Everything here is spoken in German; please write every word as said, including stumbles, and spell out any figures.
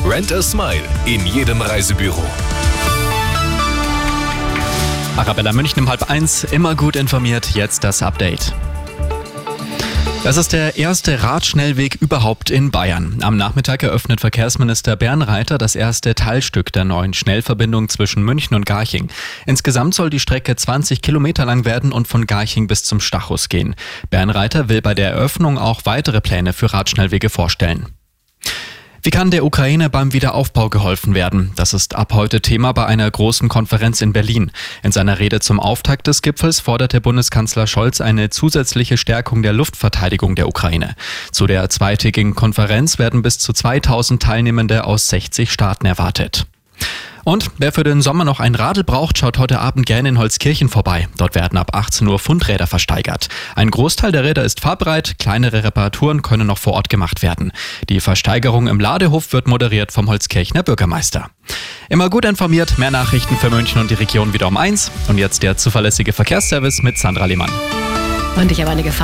Rent a Smile in jedem Reisebüro. Arabella München um halb eins, immer gut informiert, jetzt das Update. Das ist der erste Radschnellweg überhaupt in Bayern. Am Nachmittag eröffnet Verkehrsminister Bernreiter das erste Teilstück der neuen Schnellverbindung zwischen München und Garching. Insgesamt soll die Strecke zwanzig Kilometer lang werden und von Garching bis zum Stachus gehen. Bernreiter will bei der Eröffnung auch weitere Pläne für Radschnellwege vorstellen. Wie kann der Ukraine beim Wiederaufbau geholfen werden? Das ist ab heute Thema bei einer großen Konferenz in Berlin. In seiner Rede zum Auftakt des Gipfels forderte Bundeskanzler Scholz eine zusätzliche Stärkung der Luftverteidigung der Ukraine. Zu der zweitägigen Konferenz werden bis zu zweitausend Teilnehmende aus sechzig Staaten erwartet. Und wer für den Sommer noch ein Radl braucht, schaut heute Abend gerne in Holzkirchen vorbei. Dort werden ab achtzehn Uhr Fundräder versteigert. Ein Großteil der Räder ist fahrbereit, kleinere Reparaturen können noch vor Ort gemacht werden. Die Versteigerung im Ladehof wird moderiert vom Holzkirchener Bürgermeister. Immer gut informiert, mehr Nachrichten für München und die Region wieder um eins. Und jetzt der zuverlässige Verkehrsservice mit Sandra Lehmann. Und ich habe eine Gefahr.